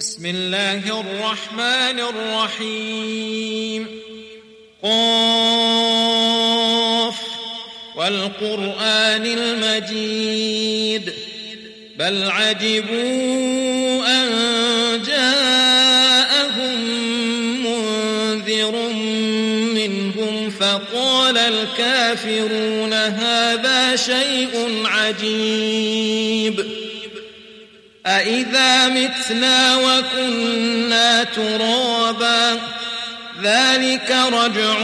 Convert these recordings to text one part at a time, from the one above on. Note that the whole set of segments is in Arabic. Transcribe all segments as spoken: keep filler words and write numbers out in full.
بسم الله الرحمن الرحيم. قاف والقرآن المجيد بل عجبوا أن جاءهم منذر منهم فقال الكافرون هذا شيء عجيب أإذا متنا وكنا ترابا ذلك رجع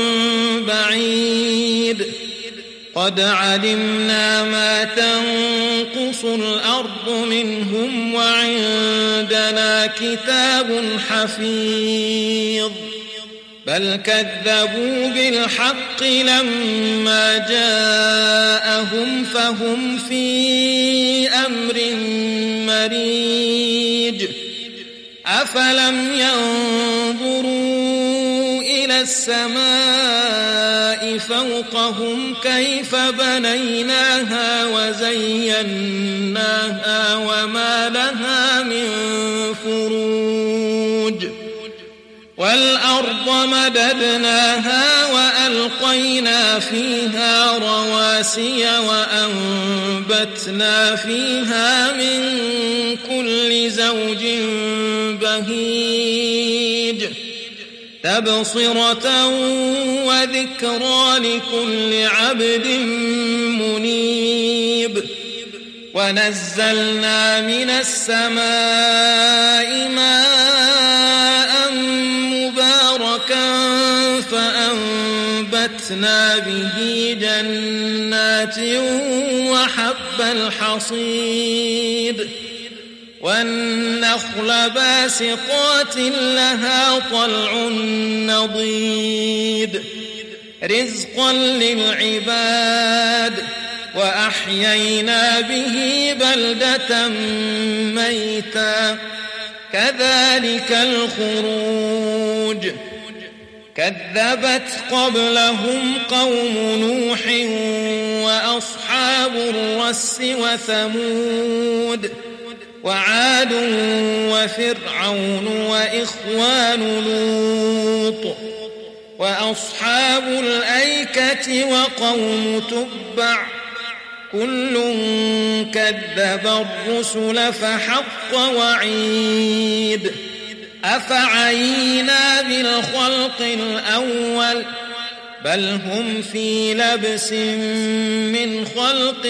بعيد قد علمنا ما تنقص الأرض منهم وعندنا كتاب حفيظ بل كذبوا بالحق لما جاءهم فهم في أمر مريج أفلم ينظروا إلى السماء فوقهم كيف بنيناها وزيناها وما لها من فروج والأرض مددناها وألقينا فيها رواسي وأنبتنا فيها من كل زوج بهيج تبصرة وذكرى لكل عبد منيب ونزلنا من السماء ماء مباركا فأنبتنا به جنات وحب الحصيد والنخل باسقات لها طلع نضيد رزقا للعباد وأحيينا به بلدة ميتا كذلك الخروج كذبت قبلهم قوم نوح وأصحاب الرس وثمود وعاد وفرعون وإخوان لوط وأصحاب الأيكة وقوم تبع كل كذب الرسل فحق وعيد أفعينا بالخلق الأول بل هم في لبس من خلق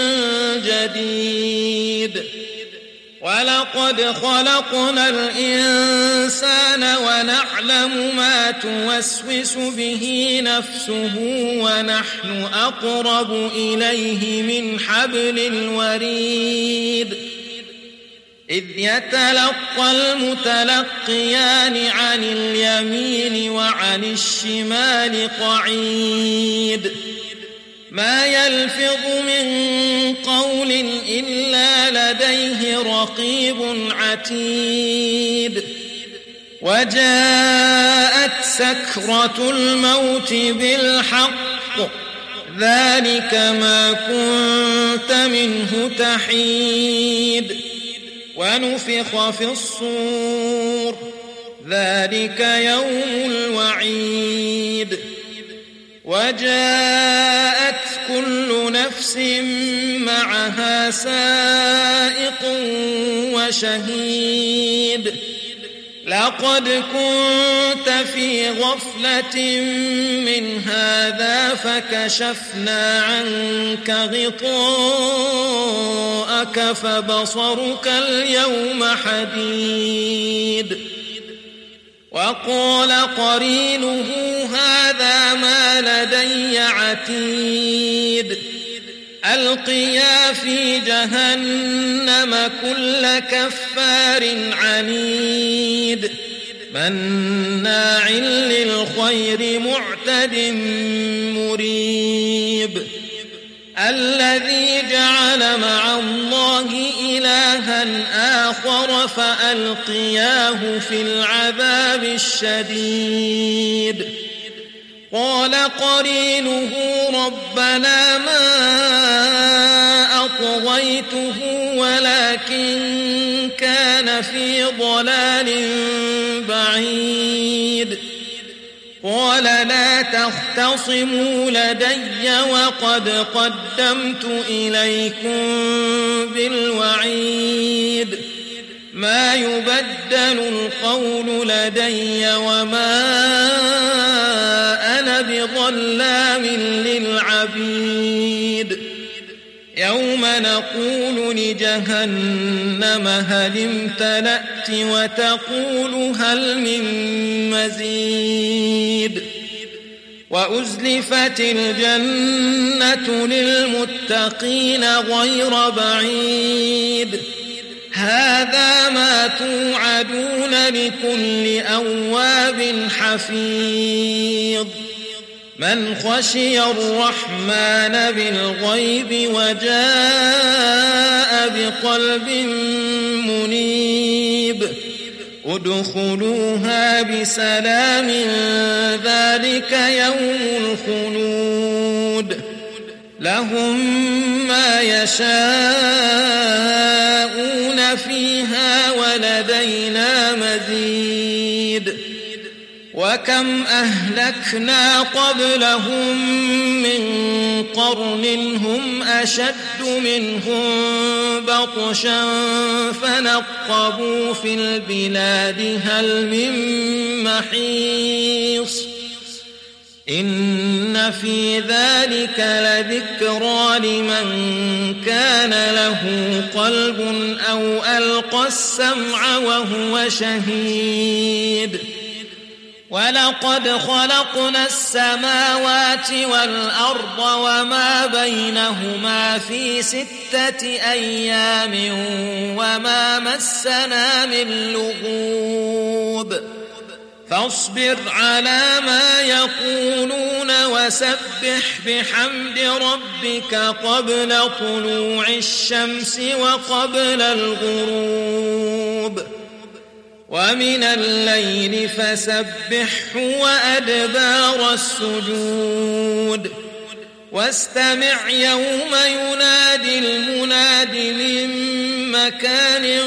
جديد ولقد خلقنا الإنسان ونعلم ما توسوس به نفسه ونحن أقرب إليه من حبل الوريد إذ يتلقى المتلقيان عن اليمين وعن الشمال قعيد ما يلفظ من قول إلا لديه رقيب عتيد وجاءت سكرة الموت بالحق ذلك ما كنت منه تحيد ونفخ في الصور ذلك يوم الوعيد وجاءت كل نفس معها سائق وشهيد لقد كنت في غفلة من هذا فكشفنا عنك غطاءك فبصرك اليوم حديد وقال قرينه هذا ما لدي عتيد ألقيا في جهنم كل كفار عنيد مناع للخير معتد مريب الذي جعل مع الله إلها آخر فألقياه في العذاب الشديد قال قرينه ربنا ما طغيته ولكن كان في ضلال بعيد قال لا تختصموا لدي وقد قدمت إليكم بالوعيد ما يبدل القول لدي وما أنا بظلام للعبيد يوم نقول لجهنم هل امتلأت وتقول هل من مزيد وأزلفت الجنة للمتقين غير بعيد هذا ما توعدون لكل أواب حفيظ من خشي الرحمن بالغيب وجاء بقلب منيب ادخلوها بسلام ذلك يوم الخلود لهم ما يشاءون فيها ولدينا مزيد وكم أهلكنا قبلهم من قرن هم أشد منهم بطشا فنقبوا في البلاد هل من محيص إن في ذلك لذكرى لمن كان له قلب أو ألقى السمع وهو شهيد ولقد خلقنا السماوات والأرض وما بينهما في ستة أيام وما مسنا من لغوب فاصبر على ما يقولون وسبح بحمد ربك قبل طلوع الشمس وقبل الغروب ومن الليل فسبحه وأدبار السجود واستمع يوم ينادي المناد من مكان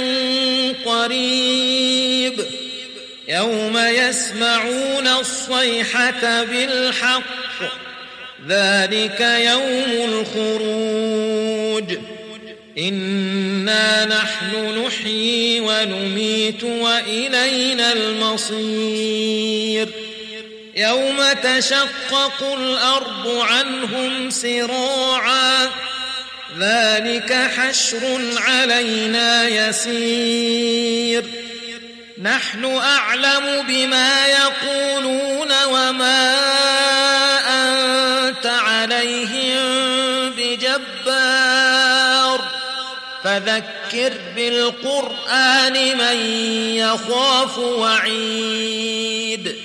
قريب يوم يسمعون الصيحة بالحق ذلك يوم الخروج إنا نحن نحيي ونميت وإلينا المصير يوم تشقق الأرض عنهم سراعا ذلك حشر علينا يسير نحن أعلم بما يقولون وما أنت عليهم بجبار فذكر بالقرآن من يخاف وعيد